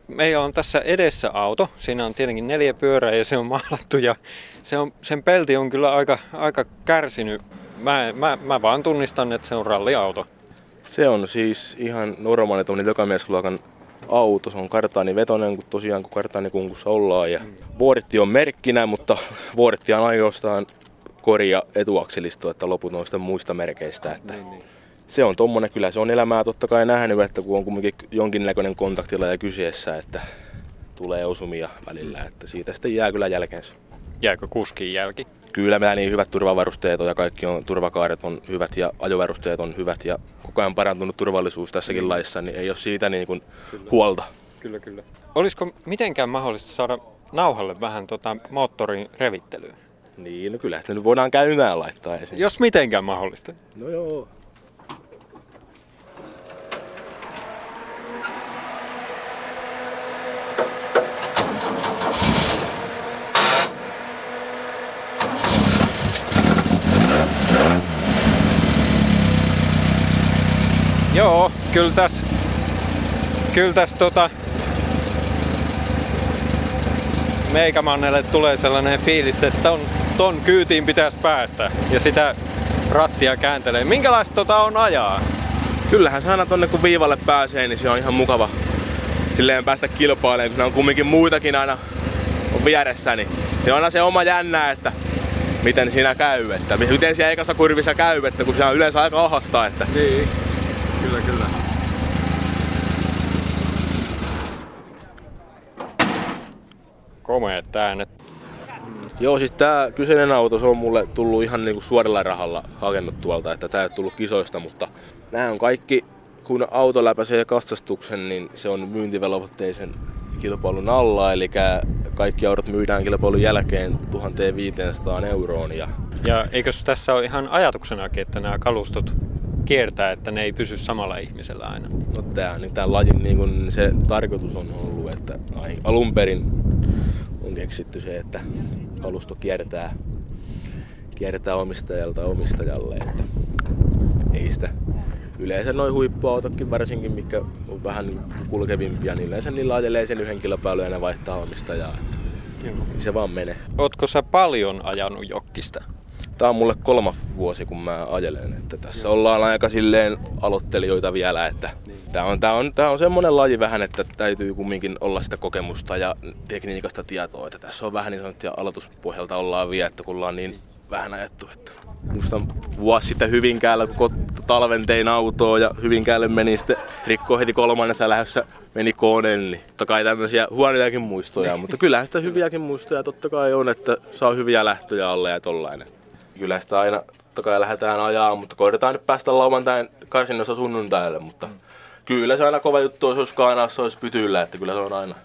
Meillä on tässä edessä auto. Siinä on tietenkin 4 pyörää ja se on maalattu ja sen pelti on kyllä aika kärsinyt. Mä vaan tunnistan, että se on ralliauto. Se on siis ihan normaali tuommoinen jokamiesluokan auto. Se on kartaanivetoinen, kun kartaanikunkussa ollaan. Ja vuoritti on merkkinä, mutta vuoritti on ainoastaan kori- ja etuakselisto, että loput on sitten muista merkeistä. Että se on tommonen, kyllä se on elämää totta kai nähnyt, että kun on kumminkin jonkinnäköinen kontaktila ja kyseessä, että tulee osumia välillä, että siitä sitten jää kyllä jälkeensä. Jääkö kuskin jälki? Kyllä meillä niin hyvät turvavarusteet on ja kaikki on, turvakaaret on hyvät ja ajovarusteet on hyvät ja koko ajan parantunut turvallisuus tässäkin laissa, niin ei ole siitä niin kuin huolta. Kyllä. Olisiko mitenkään mahdollista saada nauhalle vähän moottorin revittelyä? Niin, no kyllä sitä nyt voidaan käymään laittaa esiin. Jos mitenkään mahdollista. No joo. Joo, kyllä tässä meikämannelle tulee sellainen fiilis, että ton kyytiin pitäisi päästä ja sitä rattia kääntelee. Minkälaista on ajaa? Kyllähän se aina tonne kun viivalle pääsee, niin se on ihan mukava silleen päästä kilpailemaan, kun ne on kumminkin muitakin aina on vieressä, niin se on aina se oma jännä, että miten siinä käy, että miten siellä ekassa kurvissa käy, että kun se on yleensä aika ahasta, että niin. Kyllä. Komeet äänet. Joo, siis tää kyseinen auto, se on mulle tullut ihan niinku suoralla rahalla hakenut tuolta, että tää ei tullut kisoista, mutta nää on kaikki, kun auto läpäisee katsastuksen, niin se on myyntivelvoitteisen kilpailun alla, eli kaikki autot myydään kilpailun jälkeen 1500 euroon. Ja eikös tässä ole ihan ajatuksenakin, että nämä kalustot kiertää, että ne ei pysy samalla ihmisellä aina? No tämän lajin niin kun se tarkoitus on ollut, että alun perin on keksitty se, että kalusto kiertää omistajalta omistajalle, että ei sitä yleensä noin huippuautotkin varsinkin, mikä on vähän kulkevimpia, niin yleensä niillä ajelee sen yhden kilpailun ja ne vaihtaa omistajaa. Niin se vaan menee. Ootko sä paljon ajanut jokkista? Tää on mulle 3. vuosi, kun mä ajelen, että tässä ollaan aika silleen aloittelijoita vielä, että tää on semmonen laji vähän, että täytyy kumminkin olla sitä kokemusta ja tekniikasta tietoa, että tässä on vähän niin sanottua aloituspohjalta ollaan vielä, että kun ollaan niin vähän ajettu, että muistan vuosi sitten Hyvinkäällä, kun talven tein autoa ja Hyvinkäälle meni sitten rikkoo heti 3. lähdössä meni kone, niin totta kai tämmöisiä huonojakin muistoja, mutta kyllähän sitä hyviäkin muistoja totta kai on, että saa hyviä lähtöjä alle ja tollainen. Kyllä sitä aina totta kai lähdetään ajaa, mutta koitetaan nyt päästä lauantain karsinnossa sunnuntaille, mutta kyllä se aina kova juttu olisi, jos Kaanaassa olisi pytyllä, että kyllä se on aina.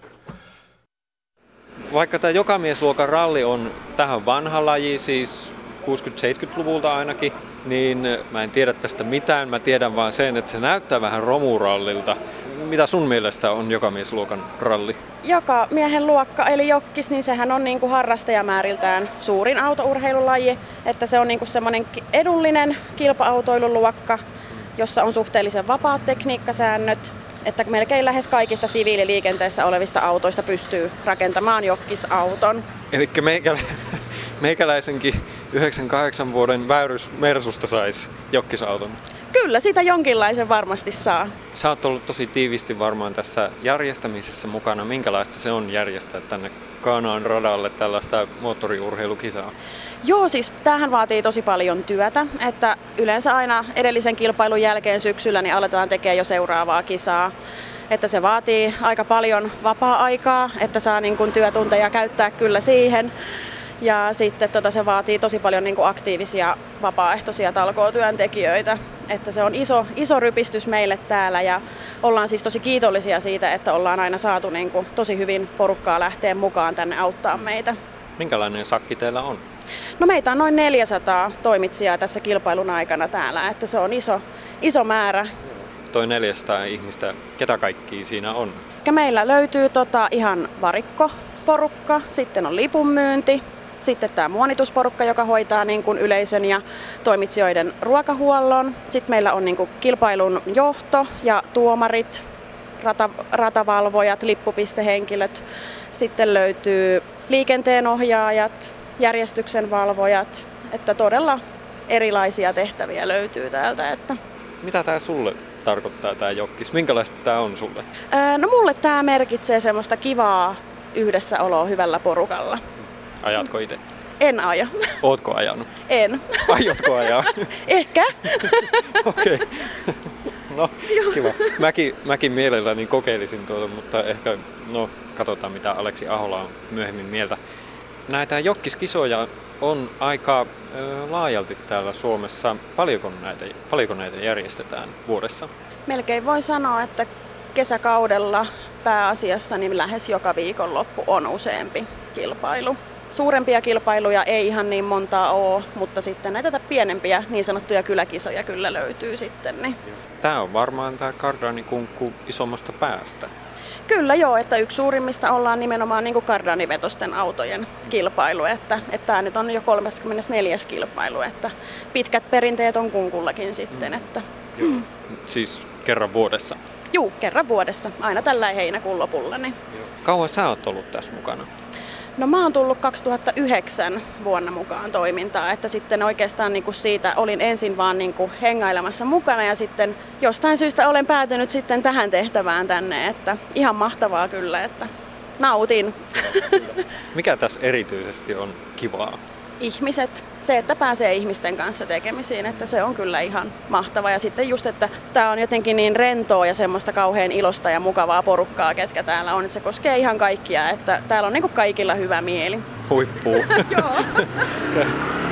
Vaikka tämä jokamiesluokan ralli on tähän vanha laji, siis 60-70-luvulta ainakin, niin mä en tiedä tästä mitään. Mä tiedän vaan sen, että se näyttää vähän romurallilta. Mitä sun mielestä on jokamiesluokan ralli? Jokamiehen luokka eli jokkis, niin sehän on niinku harrastajamääriltään suurin autourheilulaji. Että se on niinku semmoinen edullinen kilpa-autoiluluokka, jossa on suhteellisen vapaat tekniikkasäännöt. Että melkein lähes kaikista siviililiikenteessä olevista autoista pystyy rakentamaan jokkisauton. Eli meikäläisenkin 98 vuoden Väyrys Mersusta saisi jokkisauton. Kyllä, sitä jonkinlaisen varmasti saa. Sä oot ollut tosi tiivisti varmaan tässä järjestämisessä mukana. Minkälaista se on järjestää tänne Kaanaan radalle tällaista moottoriurheilukisaa? Joo, siis tämähän vaatii tosi paljon työtä, että yleensä aina edellisen kilpailun jälkeen syksyllä niin aletaan tekemään jo seuraavaa kisaa. Että se vaatii aika paljon vapaa-aikaa, että saa niin kuin työtunteja käyttää kyllä siihen. Ja sitten se vaatii tosi paljon niin kuin aktiivisia vapaaehtoisia talkootyöntekijöitä. Että se on iso rypistys meille täällä ja ollaan siis tosi kiitollisia siitä, että ollaan aina saatu niin kuin tosi hyvin porukkaa lähteä mukaan tänne auttaa meitä. Minkälainen sakki teillä on? No meitä on noin 400 toimitsijaa tässä kilpailun aikana täällä, että se on iso määrä. Toi 400 ihmistä, ketä kaikkia siinä on? Ja meillä löytyy ihan varikkoporukka, sitten on lipunmyynti, sitten tämä muonitusporukka, joka hoitaa niin kuin yleisön ja toimitsijoiden ruokahuollon. Sitten meillä on niin kuin kilpailun johto ja tuomarit, ratavalvojat, lippupistehenkilöt, sitten löytyy liikenteenohjaajat, järjestyksenvalvojat, että todella erilaisia tehtäviä löytyy täältä. Että. Mitä tämä sulle tarkoittaa tämä jokkis? Minkälaista tämä on sulle? No mulle tämä merkitsee semmoista kivaa yhdessäoloa hyvällä porukalla. Ajatko itse? En aja. Ootko ajanut? En. Aiotko ajaa? Ehkä. Okei. No, kiva. Mäkin mielelläni kokeilisin tuota, mutta ehkä katsotaan mitä Aleksi Ahola on myöhemmin mieltä. Näitä jokkiskisoja on aika laajalti täällä Suomessa. Paljonko näitä järjestetään vuodessa? Melkein voi sanoa, että kesäkaudella pääasiassa niin lähes joka viikonloppu on useampi kilpailu. Suurempia kilpailuja ei ihan niin montaa ole, mutta sitten näitä pienempiä niin sanottuja kyläkisoja kyllä löytyy sitten. Niin. Tämä on varmaan tämä kardaanikunkku isommasta päästä. Kyllä joo, että yksi suurimmista ollaan nimenomaan niin kuin kardaanivetosten autojen kilpailu, että tämä nyt on jo 34. kilpailu, että pitkät perinteet on kunkullakin sitten. Että, Siis kerran vuodessa? Juu, kerran vuodessa, aina tällä heinäkuun lopulla. Niin. Kauan sä oot ollut tässä mukana? No mä oon tullut 2009 vuonna mukaan toimintaa, että sitten oikeastaan niin kuin siitä olin ensin vaan niin kuin hengailemassa mukana ja sitten jostain syystä olen päätynyt sitten tähän tehtävään tänne, että ihan mahtavaa kyllä, että nautin. Mikä tässä erityisesti on kivaa? Ihmiset, se, että pääsee ihmisten kanssa tekemisiin, että se on kyllä ihan mahtavaa. Ja sitten just, että tämä on jotenkin niin rentoa ja semmoista kauhean ilosta ja mukavaa porukkaa, ketkä täällä on. Se koskee ihan kaikkia, että täällä on niin kuin kaikilla hyvä mieli. Huippuu. Joo.